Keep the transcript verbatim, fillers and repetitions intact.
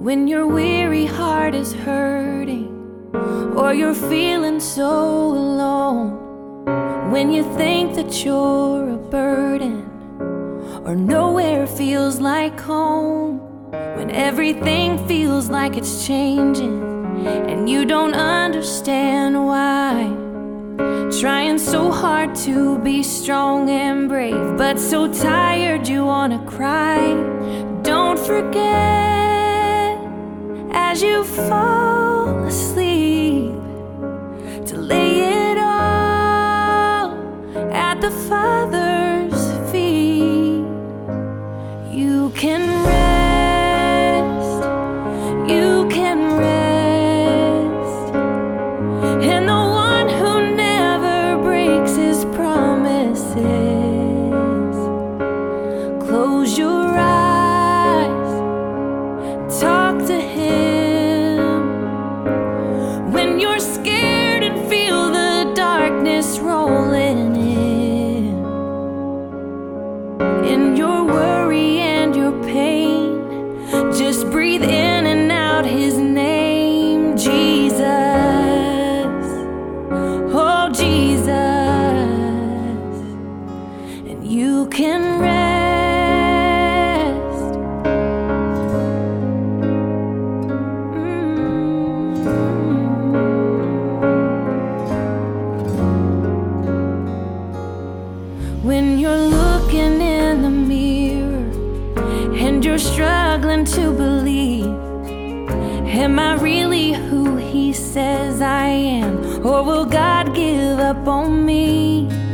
When your weary heart is hurting, or you're feeling so alone, when you think that you're a burden, or nowhere feels like home, when everything feels like it's changing and you don't understand why, trying so hard to be strong and brave, but so tired you wanna cry. Don't forget, as you fall asleep, to lay it all at the Father's feet. You can rest, you can rest in the one who never breaks his promises. Close your eyes, talk to him. When you're scared and feel the darkness rolling in, in your worry and your pain, just breathe in and out his name, Jesus. Oh, Jesus. And you can rest. Mm. When you're looking in the mirror and you're struggling to believe, am I really who he says I am, or will God give up on me?